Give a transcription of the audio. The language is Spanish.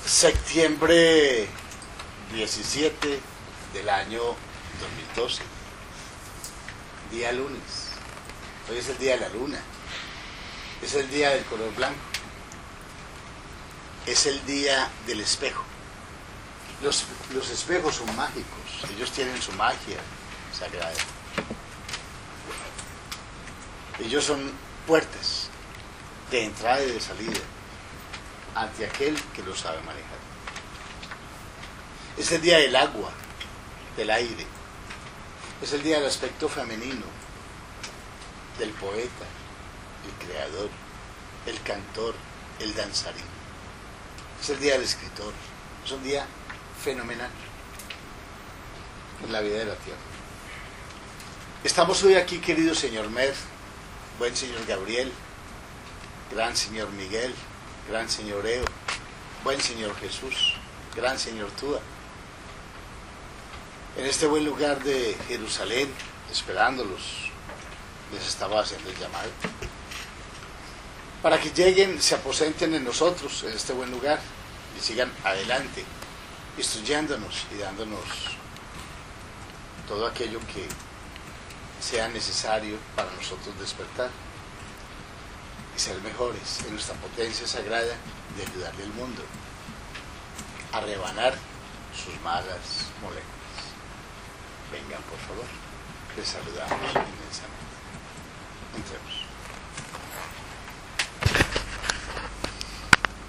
Septiembre 17 del año 2012, día lunes. Hoy es el día de la luna, es el día del color blanco, es el día del espejo. Los espejos son mágicos, ellos tienen su magia sagrada. Ellos son puertas de entrada y de salida ante aquel que lo sabe manejar. Es el día del agua, del aire. Es el día del aspecto femenino, del poeta, el creador, el cantor, el danzarín. Es el día del escritor. Es un día fenomenal en la vida de la tierra. Estamos hoy aquí, querido señor Mer, buen señor Gabriel, gran señor Miguel, gran señor Eo, buen señor Jesús, gran señor Túa, en este buen lugar de Jerusalén, esperándolos. Les estaba haciendo el llamado para que lleguen, se aposenten en nosotros, en este buen lugar, y sigan adelante, instruyéndonos y dándonos todo aquello que sea necesario para nosotros despertar y ser mejores en nuestra potencia sagrada de ayudarle al mundo a rebanar sus malas moléculas. Vengan, por favor, les saludamos inmensamente. Entremos.